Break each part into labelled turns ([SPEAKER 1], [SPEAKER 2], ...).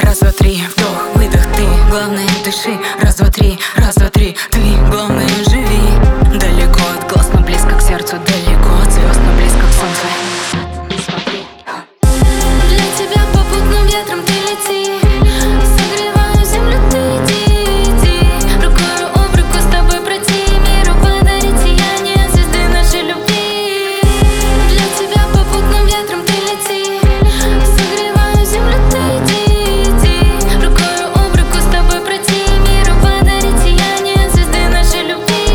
[SPEAKER 1] Раз, два, три, вдох, выдох, ты главное дыши. Раз, два, три, ты главное живи. Далеко от глаз, но близко к сердцу, далеко от звезд, но близко к солнцу. Не смотри.
[SPEAKER 2] Для тебя попутным ветром ты лети, согреваю землю, ты иди. Рукою об руку с тобой пройти, миру подарить сияние звезды нашей любви. Для тебя попутным ветром ты лети, согреваю землю, ты иди. Рукою об руку с тобой пройти, миру подарить сияние звезды нашей любви.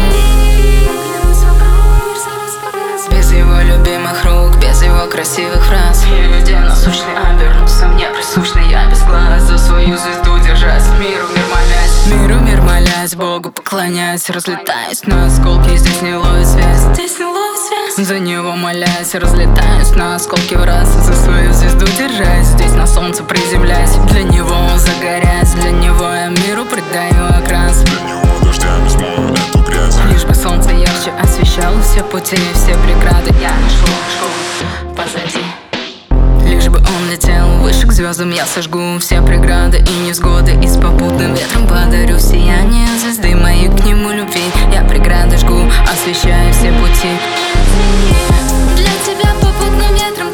[SPEAKER 1] Без его любимых рук, без его красивых фраз, везде насущный обернулся мне присущный. Я без глаз за свою звезду держась, миру мир молясь, Богу поклоняюсь, разлетаюсь на осколки, здесь не ловит связь, здесь не ловит связь. За него молясь, разлетаюсь на осколки в раз, за свою звезду держась, здесь на солнце приземляюсь. Для него загорясь, для него я миру придаю окрас.
[SPEAKER 3] Для него дождями смою эту грязь.
[SPEAKER 1] Лишь бы солнце ярче освещало все пути, все преграды. Я шел позади. Лишь бы он летел выше к звездам, я сожгу все преграды и невзгоды. И с попутным ветром подарю сияние звезды моей к нему любви. Я преграды жгу, освещаю все пути.
[SPEAKER 2] Для тебя попутным ветром